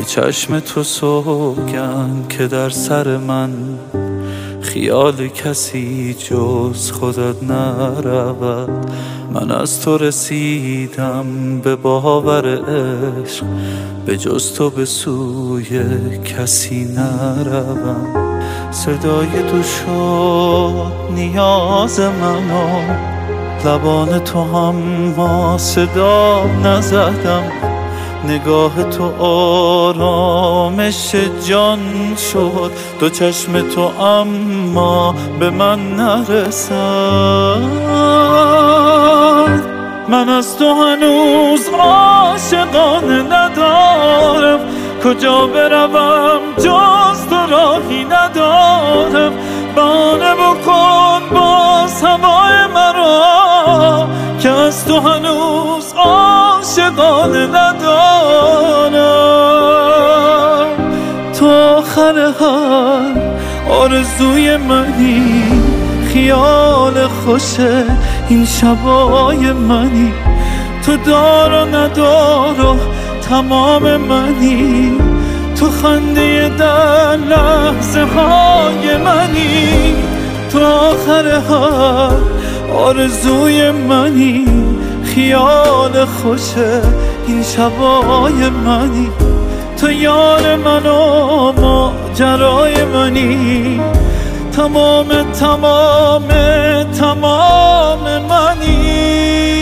چشم تو سوگند که در سر من خیال کسی جز خودت نرود. من از تو رسیدم به باور عشق، به جز تو به سوی کسی نروم. صدای تو شد نیاز منو، لبان تو هم ما صدا نزدم. نگاه تو آرامش جان شد، دو چشم تو اما به من نرسد. من از تو هنوز عاشقانه ندارم، کجا بروم جز تو راهی ندارم. بانه بکن باز هوای مرا، که از تو هنوز عاشقانه ندارم. تو آخر هر آرزوی منی، خیال خوشه این شبای منی. تو دار و ندار و تمام منی، تو خنده در لحظه های منی. تو آخر هر آرزوی منی، خیال خوشه این شبای منی. تو یار من و ماجرای منی، تمام تمام تمام منی.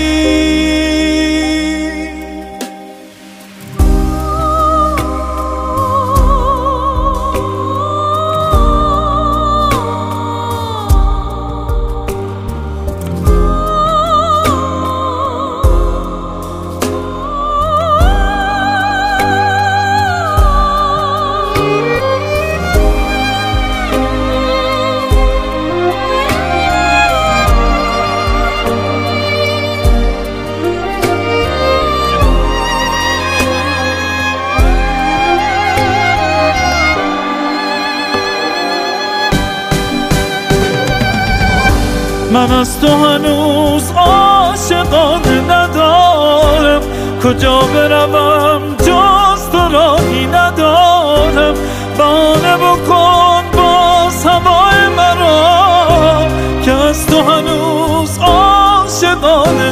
من از تو هنوز عاشقانه ندارم، کجا بروم جز تو راهی ندارم. بانه بکن باز هوای مرا، که از تو هنوز عاشقانه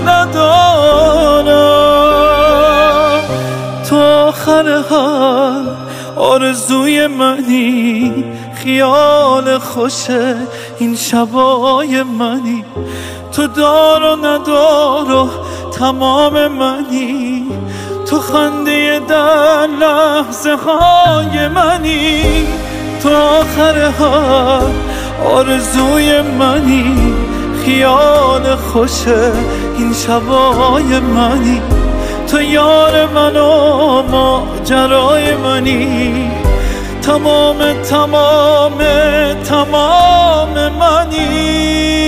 ندارم. تو آخر هر آرزوی منی، خیال خوشه این شبای منی. تو دار و ندار و تمام منی، تو خنده در لحظه های منی. تو آخر هر آرزوی منی، خیال خوشه این شبای منی. تو یار من و ماجرای منی، تمام تمام تمام منی.